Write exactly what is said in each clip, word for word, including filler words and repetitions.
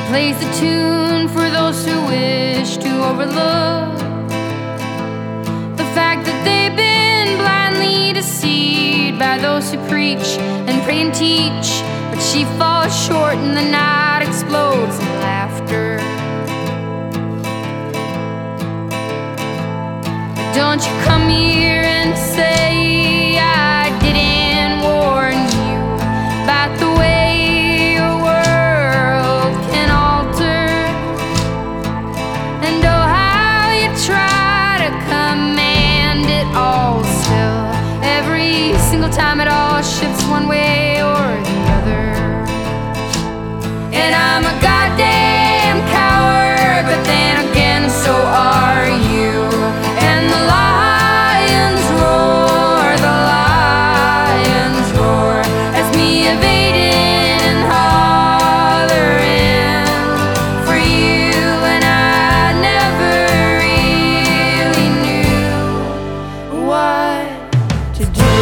plays the tune for those who wish to overlook the fact that they've been blindly deceived by those who preach and pray and teach. But she falls short and the night explodes in laughter. Don't you come here and say I didn't warn you about the way your world can alter, and oh how you try to command it all. Still, every single time it all shifts one way or the other. And I'm a goddamn coward, but then again so are you. And the lions roar, the lions roar, as me evading and hollering for you. And I never really knew what to do.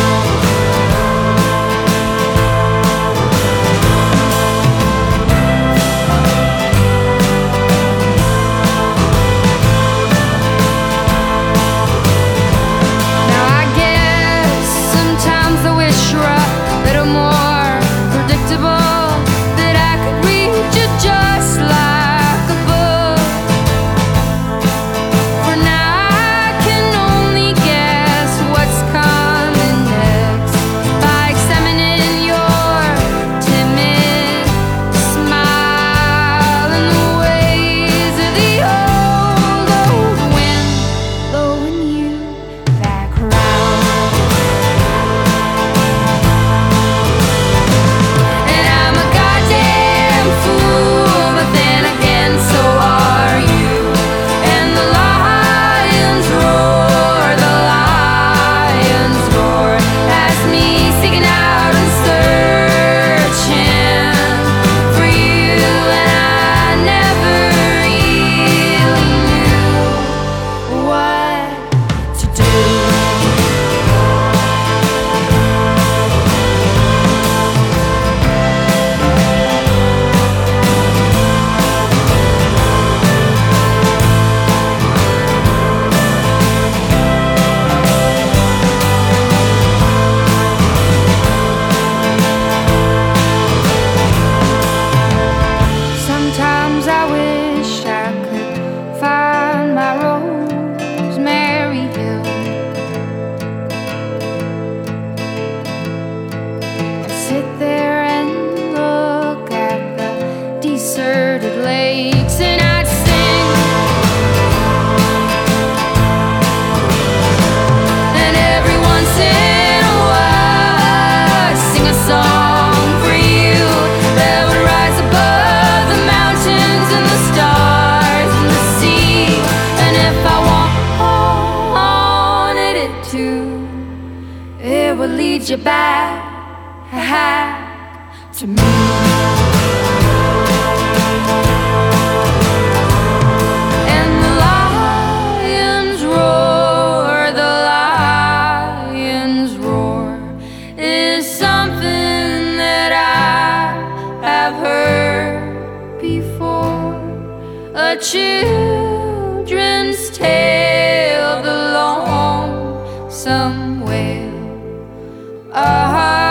Sit there and look at the deserted lakes, and I'd sing. And every once in a while I'd sing a song for you that would rise above the mountains and the stars and the sea. And if I wanted it to, it would lead you back to me. And the lions roar, the lions roar is something that I have heard before. A children's tale of the lonesome wail. A